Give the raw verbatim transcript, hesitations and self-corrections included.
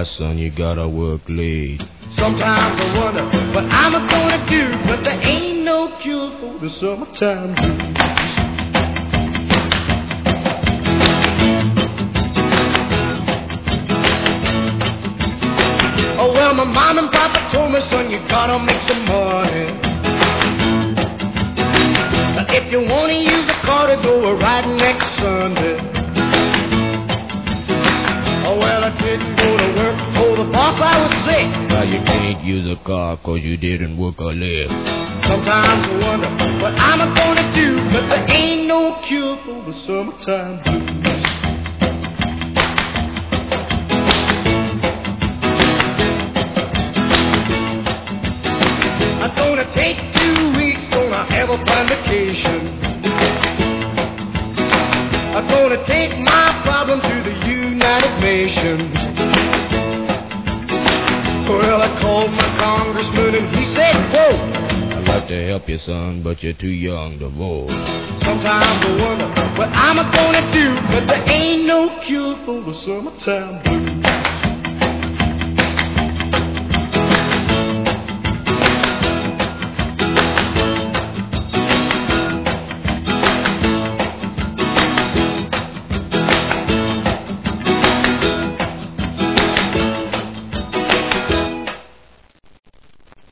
why, son, you gotta work late? Sometimes I wonder what I'm gonna do, but there ain't no cure for the summertime blues. Oh, well, my mom and papa told me, son, you gotta make some money. If you wanna use a car to go riding next Sunday. Oh, well, I didn't go to work. Oh, the boss, I was sick. Now you can't use a car 'cause you didn't work a lick. Sometimes I wonder what I'm gonna do, but there ain't no cure for the summertime blues. I'm gonna take two weeks, gonna have a fine vacation. I'm gonna take my problem to the United Nations. Well, I called my congressman and he said, whoa, I'd like to help you, son, but you're too young to vote. Sometimes I wonder what I'm gonna do, but there ain't no cure for the summertime blues.